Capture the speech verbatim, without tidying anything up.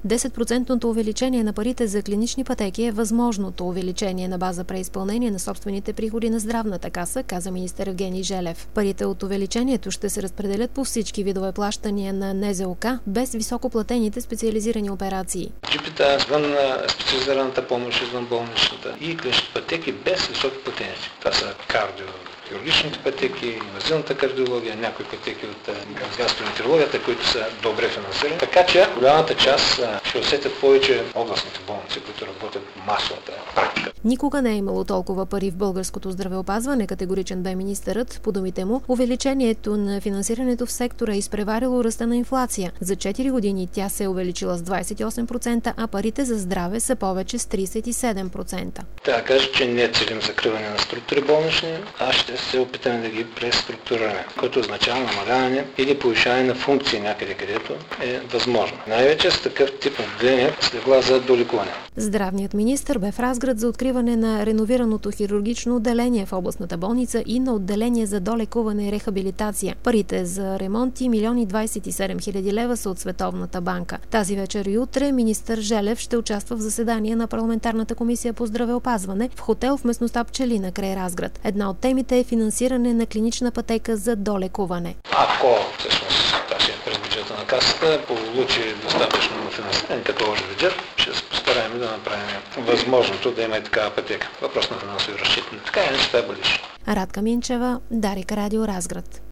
десет процента увеличение на парите за клинични пътеки е възможното увеличение на база преизпълнение на собствените приходи на здравната каса, каза министър Евгений Желев. Парите от увеличението ще се разпределят по всички видове плащания на Н З О К, без високоплатените специализирани операции. Джипита, извън специализираната помощ, извън болничната и клинични пътеки без високи платеници. Това са кардио, хирургичните пътеки, инвазивната кардиология, някои пътеки от гастроентерологията, които са добре финансирани. Така че голямата част ще усетят повече областните болници, които работят масовата практика. Никога не е имало толкова пари в българското здравеопазване, категоричен бе министърът. По думите му, увеличението на финансирането в сектора е изпреварило ръста на инфлация. За четири години тя се е увеличила с двадесет и осем процента, а парите за здраве са повече с тридесет и седем процента. Трябва да кажа, че не целим закриване на структури болнични, а ще се опитаме да ги преструктурираме, което означава намаляване или повишаване на функции някъде, където е възможно. Най-вече с такъв тип отделение с легла за долекуване. Здравният министър бе в Разград за откриване на реновираното хирургично отделение в областната болница и на отделение за долекуване и рехабилитация. Парите за ремонти милион двадесет и седем хиляди лева са от Световната банка. Тази вечер и утре министър Желев ще участва в заседание на парламентарната комисия по здравеопазване в хотел в местността Пчелина край Разград. Една от темите е финансиране на клинична пътека за долекуване. Ако всъщност тази през бюджета на касата получи достатъчно финансиране като общ бюджет, ще се постараем да направим възможното да има и такава пътека. Въпрос на финансови разчитане. Така е, не ще бъдеш. Радка Минчева, Дарик Радио Разград.